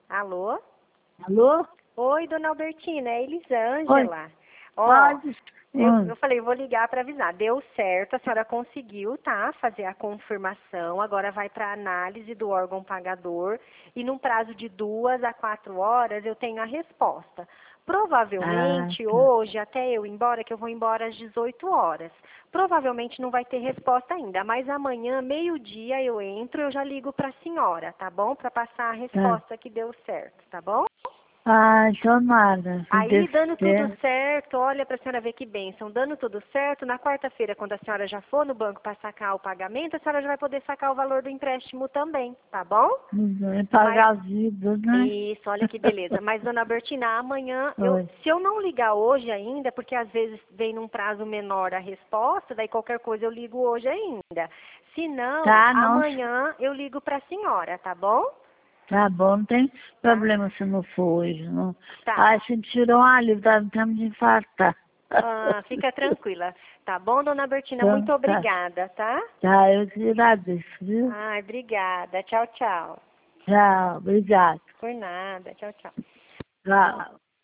Alô? Alô? Oi, dona Albertina, é Oi. Elisângela. Ó, Pode. eu falei, vou ligar para avisar. Deu certo, a senhora conseguiu, tá? Fazer a confirmação. Agora vai para análise do órgão pagador e num prazo de 2 a 4 horas eu tenho a resposta. Ah, Provavelmente tá. hoje, até eu ir embora, que eu vou embora às 18 horas. Provavelmente não vai ter resposta ainda, mas amanhã, meio-dia, eu entro, eu já ligo para a senhora, tá bom? Para passar a Tá. resposta que deu certo, tá bom? Ah, tomara. Se Aí, Deus dando tudo quiser. certo, olha para a senhora ver que bênção, dando tudo certo, na quarta-feira, quando a senhora já for no banco para sacar o pagamento, a senhora já vai poder sacar o valor do empréstimo também, tá bom? Vai Mas, pagar a vida, né? isso, olha que beleza. Mas, dona Bertina, amanhã, Oi. se eu não ligar hoje ainda, porque às vezes vem num prazo menor a resposta, daí qualquer coisa eu ligo hoje ainda. Se não, Tá, não. amanhã eu ligo para a senhora, tá bom? Tá bom, não tem Tá? problema se não for hoje, não. Tá. Ah, se tirou uma livre, tá no tempo de infartar. Ah, fica tranquila. Tá bom, dona Bertina? Então, Muito tá. obrigada, tá? Tá, eu te agradeço, viu? Ai, obrigada. Tchau, tchau. Tchau, obrigado. Por nada. Tchau, tchau. Tchau.